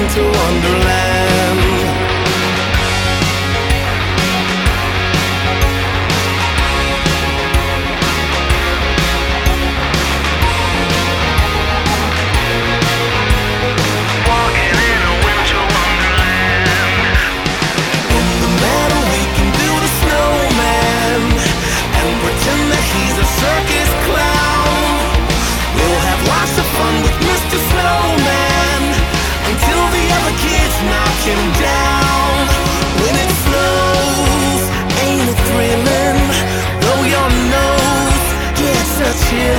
winter wonderland. Walking in a winter wonderland. In the meadow we can build a snowman and pretend that he's a circus clown. We'll have lots of fun with Mr. Snowman until the other kids knock him down. When it snows, ain't it thrilling? Blow your nose, yeah, it's a chill.